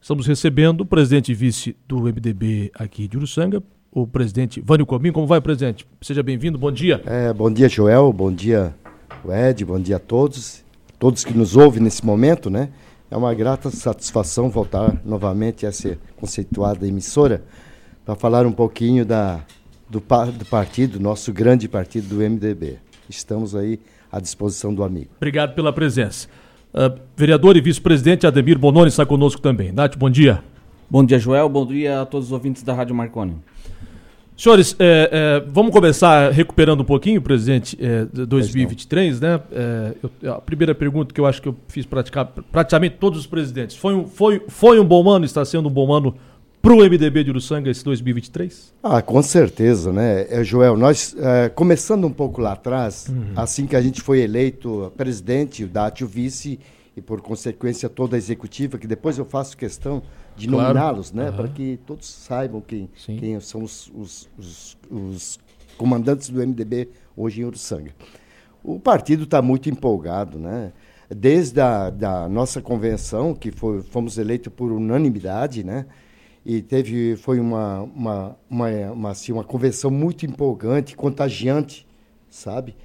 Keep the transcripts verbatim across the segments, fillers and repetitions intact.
Estamos recebendo o presidente e vice do M D B aqui de Uruçanga, o presidente Vânio Corbim. Como vai, presidente? Seja bem-vindo, bom dia. É, bom dia, Joel, bom dia, Ed, bom dia a todos, todos que nos ouvem nesse momento, né? É uma grata satisfação voltar novamente a essa conceituada emissora para falar um pouquinho da, do, do partido, nosso grande partido do M D B. Estamos aí à disposição do amigo. Obrigado pela presença. Uh, vereador e vice-presidente Ademir Bononi está conosco também. Nath, bom dia. Bom dia, Joel. Bom dia a todos os ouvintes da Rádio Marconi. Senhores, é, é, vamos começar recuperando um pouquinho, presidente, é, dois mil e vinte e três, né? É, eu, a primeira pergunta que eu acho que eu fiz praticar, praticamente todos os presidentes. Foi um, foi, foi um bom ano, está sendo um bom ano para o M D B de Uruçanga esse dois mil e vinte e três? Ah, com certeza, né? É, Joel, nós, é, começando um pouco lá atrás, uhum. assim que a gente foi eleito presidente, o Dátio vice, e por consequência toda a executiva, que depois eu faço questão de claro. nominá-los, né? Uhum. Para que todos saibam quem, quem são os, os, os, os comandantes do M D B hoje em Uruçanga. O partido está muito empolgado, né? Desde a da nossa convenção, que foi, fomos eleitos por unanimidade, né? E teve, foi uma, uma, uma, uma, assim, uma convenção muito empolgante, contagiante, sabe?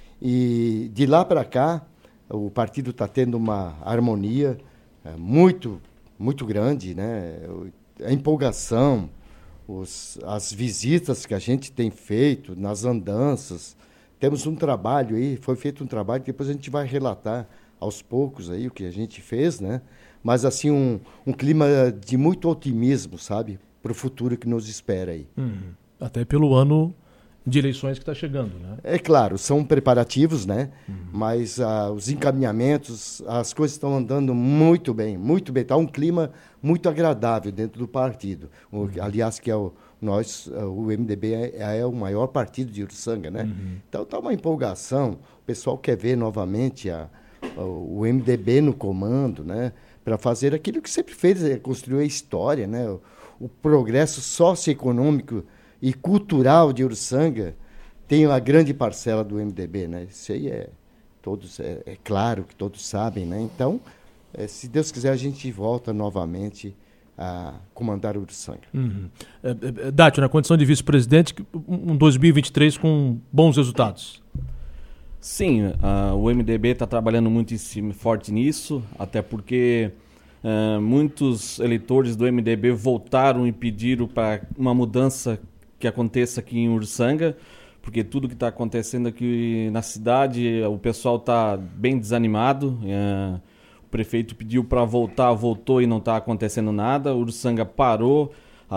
E de lá para cá, o partido está tendo uma harmonia é, muito, muito grande, né? A empolgação, os, as visitas que a gente tem feito nas andanças. Temos um trabalho aí, foi feito um trabalho que depois a gente vai relatar aos poucos aí o que a gente fez, né? Mas, assim, um, um clima de muito otimismo, sabe? Para o futuro que nos espera aí. Uhum. Até pelo ano de eleições que está chegando, né? É claro, são preparativos, né? Uhum. Mas ah, os encaminhamentos, as coisas estão andando muito bem, muito bem. Está um clima muito agradável dentro do partido. O, uhum. Aliás, que é o, nós, o M D B é, é o maior partido de Uruçanga, né? Uhum. Então, está uma empolgação. O pessoal quer ver novamente a, o, o M D B no comando, né? Para fazer aquilo que sempre fez, é construir a história, né? O, o progresso socioeconômico e cultural de Uruçanga tem uma grande parcela do M D B, né? Isso aí é, todos, é, é claro que todos sabem, né? Então, é, se Deus quiser, a gente volta novamente a comandar Uruçanga. Uhum. É, é, Dátio, na condição de vice-presidente, um dois mil e vinte e três com bons resultados. Sim, uh, o M D B está trabalhando muito em cima, forte nisso, até porque uh, muitos eleitores do M D B voltaram e pediram para uma mudança que aconteça aqui em Uruçanga, porque tudo que está acontecendo aqui na cidade, o pessoal está bem desanimado. Uh, o prefeito pediu para voltar, voltou e não está acontecendo nada. Uruçanga parou,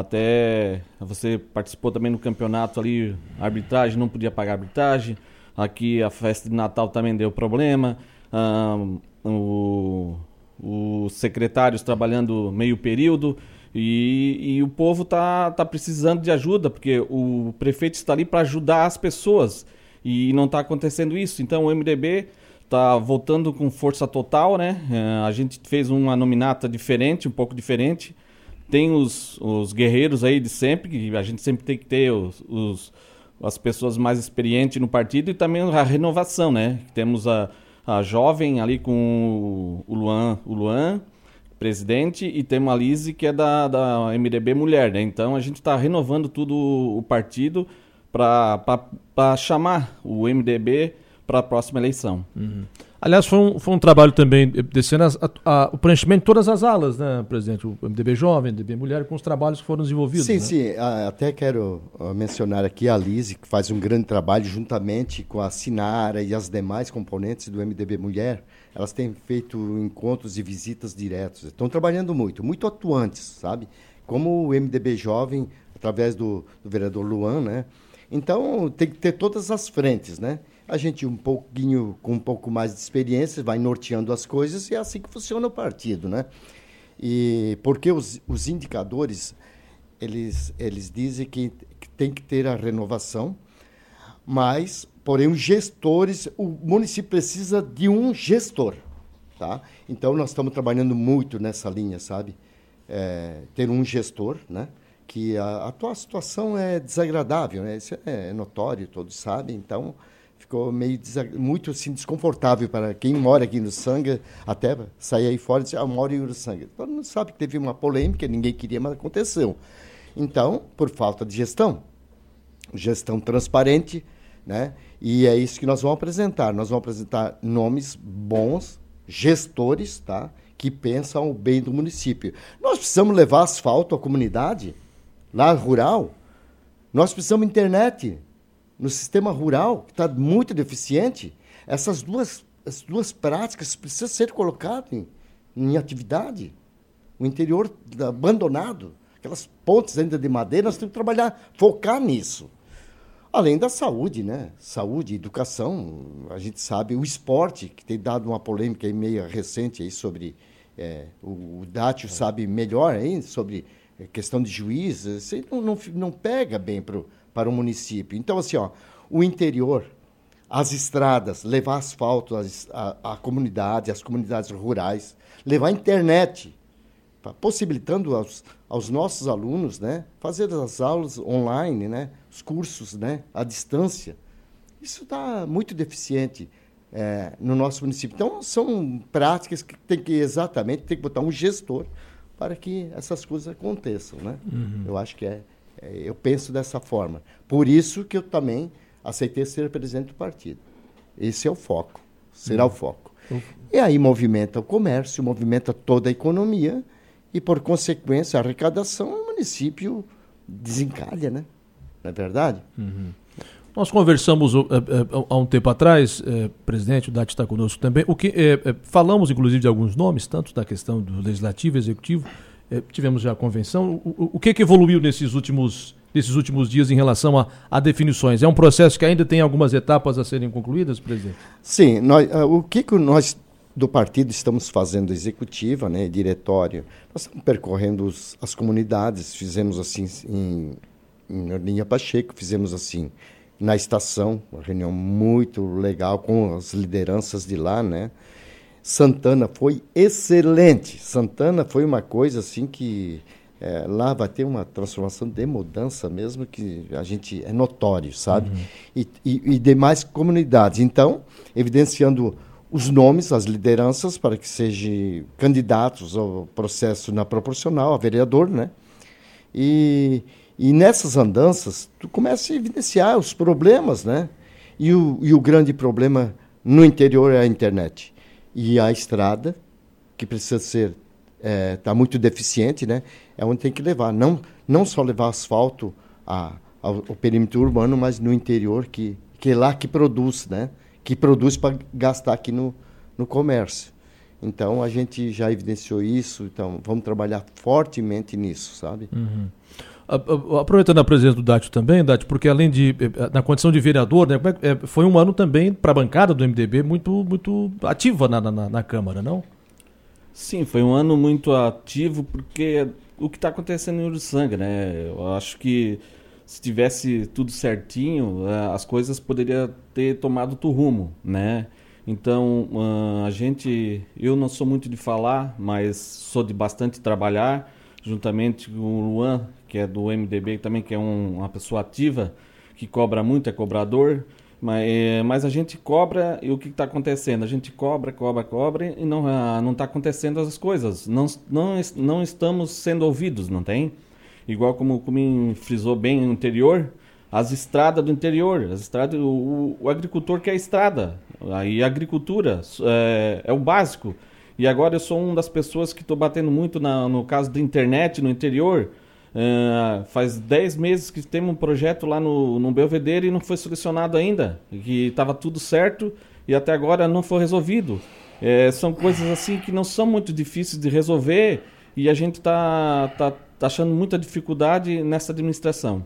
até você participou também no campeonato ali, arbitragem, não podia pagar arbitragem. Aqui a festa de Natal também deu problema, um, o, os secretários trabalhando meio período e, e o povo está tá precisando de ajuda, porque o prefeito está ali para ajudar as pessoas e não está acontecendo isso. Então o M D B está voltando com força total, né? Uh, a gente fez uma nominata diferente, um pouco diferente. Tem os, os guerreiros aí de sempre, que a gente sempre tem que ter os... os as pessoas mais experientes no partido e também a renovação, né? Temos a, a jovem ali com o Luan, o Luan, presidente, e temos a Lise, que é da, da M D B Mulher, né? Então a gente está renovando tudo o partido para chamar o M D B para a próxima eleição. Uhum. Aliás, foi um, foi um trabalho também desse ano, a, a, o preenchimento de todas as alas, né, presidente? O M D B Jovem, o M D B Mulher, com os trabalhos que foram desenvolvidos. Sim, né? sim. Até quero mencionar aqui a Lise, que faz um grande trabalho juntamente com a Sinara e as demais componentes do M D B Mulher. Elas têm feito encontros e visitas diretos. Estão trabalhando muito, muito atuantes, sabe? Como o M D B Jovem, através do, do vereador Luan, né? Então, tem que ter todas as frentes, né? A gente um pouquinho, com um pouco mais de experiência, vai norteando as coisas e é assim que funciona o partido, né? E porque os, os indicadores, eles, eles dizem que, que tem que ter a renovação, mas, porém, os gestores, o município precisa de um gestor, tá? Então, nós estamos trabalhando muito nessa linha, sabe? É, ter um gestor, né? Que a, a atual situação é desagradável, né? Isso é notório, todos sabem, então... ficou meio desag... muito assim, desconfortável para quem mora aqui no Uruçanga, até sair aí fora e dizer, ah, eu moro em Uruçanga. Todo mundo sabe que teve uma polêmica, ninguém queria, mas aconteceu. Então, por falta de gestão, gestão transparente, né? E é isso que nós vamos apresentar. Nós vamos apresentar nomes bons, gestores, tá? Que pensam o bem do município. Nós precisamos levar asfalto à comunidade, lá rural. Nós precisamos de internet no sistema rural, que está muito deficiente. Essas duas, as duas práticas precisam ser colocadas em, em atividade. O interior abandonado, aquelas pontes ainda de madeira, nós temos que trabalhar, focar nisso. Além da saúde, né? Saúde, educação, a gente sabe, o esporte, que tem dado uma polêmica aí meio recente aí sobre, é, o, o Dátio sabe melhor aí, sobre questão de juiz, isso não, não, não pega bem pro, para o município. Então, assim, ó, o interior, as estradas, levar asfalto à comunidade, às comunidades rurais, levar internet, possibilitando aos, aos nossos alunos, né, fazer as aulas online, né, os cursos, né, à distância. Isso está muito deficiente é, no nosso município. Então, são práticas que tem que exatamente tem que botar um gestor para que essas coisas aconteçam, né? Uhum. Eu acho que é, é, eu penso dessa forma. Por isso que eu também aceitei ser presidente do partido. Esse é o foco, será uhum. o foco. Uhum. E aí movimenta o comércio, movimenta toda a economia e, por consequência, a arrecadação, o município desencalha, né? Não é verdade? Uhum. Nós conversamos uh, uh, uh, há um tempo atrás, uh, presidente, o Dátio está conosco também, o que, uh, uh, falamos inclusive de alguns nomes, tanto da questão do legislativo, executivo, uh, tivemos já a convenção. O, o, o que, que evoluiu nesses últimos, nesses últimos dias em relação a, a definições? É um processo que ainda tem algumas etapas a serem concluídas, presidente? Sim, nós, uh, o que, que nós do partido estamos fazendo, executiva, né, diretório, nós estamos percorrendo os, as comunidades, fizemos assim em, em Orlinha Pacheco, fizemos assim na estação, uma reunião muito legal com as lideranças de lá, né? Santana foi excelente. Santana foi uma coisa assim que é, lá vai ter uma transformação de mudança mesmo que a gente é notório, sabe? Uhum. E, e, e demais comunidades. Então, evidenciando os nomes, as lideranças para que sejam candidatos ao processo na proporcional, a vereador, né? E E nessas andanças, tu começa a evidenciar os problemas, né? E o, e o grande problema no interior é a internet. E a estrada, que precisa ser, está é, muito deficiente, né? É onde tem que levar. Não, não só levar asfalto a, ao, ao perímetro urbano, mas no interior, que, que é lá que produz, né? Que produz para gastar aqui no, no comércio. Então, a gente já evidenciou isso, então vamos trabalhar fortemente nisso, sabe? Uhum. Aproveitando a presença do Dátio também, Dátio, porque além de, na condição de vereador, né, foi um ano também para a bancada do M D B muito, muito ativa na, na, na Câmara, não? Sim, foi um ano muito ativo, porque o que está acontecendo em Uruçanga, né? Eu acho que se tivesse tudo certinho, as coisas poderiam ter tomado outro rumo, né? Então, a gente, eu não sou muito de falar, mas sou de bastante trabalhar, juntamente com o Luan, que é do M D B também, que é um, uma pessoa ativa, que cobra muito, é cobrador, mas, é, mas a gente cobra e o que está acontecendo? A gente cobra, cobra, cobra e não não está acontecendo as coisas, não, não, não estamos sendo ouvidos, não tem? Igual como o Cumim frisou bem no interior, as estradas do interior, as estradas, o, o agricultor quer estrada, aí a agricultura é, é o básico. E agora eu sou uma das pessoas que estou batendo muito na, no caso da internet no interior. Uh, faz dez meses que temos um projeto lá no, no Belvedere e não foi solucionado ainda. Que estava tudo certo e até agora não foi resolvido. É, são coisas assim que não são muito difíceis de resolver e a gente está tá, tá achando muita dificuldade nessa administração.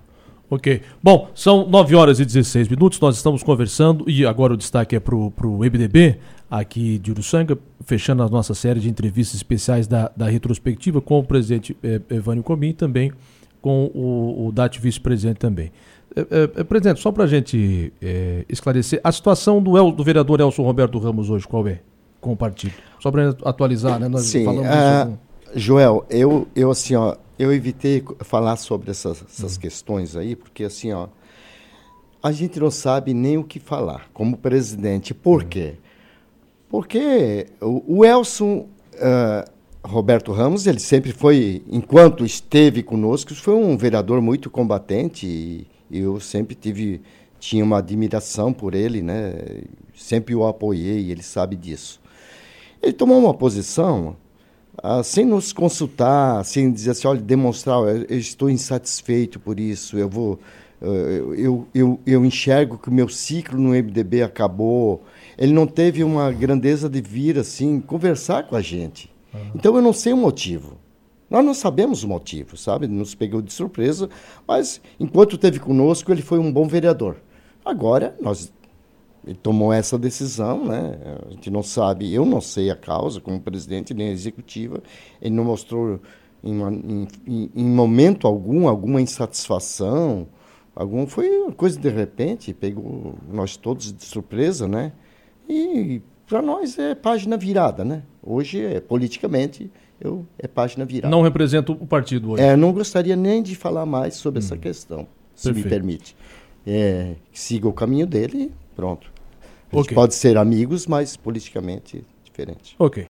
Ok. Bom, são nove horas e dezesseis minutos, nós estamos conversando e agora o destaque é para o M D B aqui de Uruçanga, fechando a nossa série de entrevistas especiais da, da retrospectiva com o presidente eh, Evânio Cumim e também com o, o Dátio vice-presidente também. Eh, eh, presidente, só para a gente eh, esclarecer, a situação do, El, do vereador Elson Roberto Ramos hoje, qual é com o partido? Só para atualizar, né? Nós Sim, falamos uh, isso. Joel, eu, eu assim, ó, eu evitei falar sobre essas, essas hum. questões aí, porque assim, ó, a gente não sabe nem o que falar como presidente. Por quê? Porque o, o Elson uh, Roberto Ramos, ele sempre foi, enquanto esteve conosco, foi um vereador muito combatente e eu sempre tive, tinha uma admiração por ele, né? Sempre o apoiei, ele sabe disso. Ele tomou uma posição uh, sem nos consultar, sem dizer assim, olha, demonstrar, eu, eu estou insatisfeito por isso, eu vou... Uh, eu, eu, eu enxergo que o meu ciclo no M D B acabou. Ele não teve uma grandeza de vir assim, conversar com a gente. Uhum. Então eu não sei o motivo. Nós não sabemos o motivo, sabe? Nos pegou de surpresa, mas enquanto esteve conosco, ele foi um bom vereador. Agora, nós, ele tomou essa decisão, né? A gente não sabe, eu não sei a causa, como presidente, nem a executiva. Ele não mostrou em, uma, em, em, em momento algum alguma insatisfação. Algum, foi uma coisa de repente, pegou nós todos de surpresa, né? E para nós é página virada, né? Hoje, é, politicamente, eu, é página virada. Não representa o partido hoje? É, não gostaria nem de falar mais sobre hum. essa questão, se Perfeito. me permite. É, siga o caminho dele e pronto. A gente okay. pode ser amigos, mas politicamente diferente. Ok.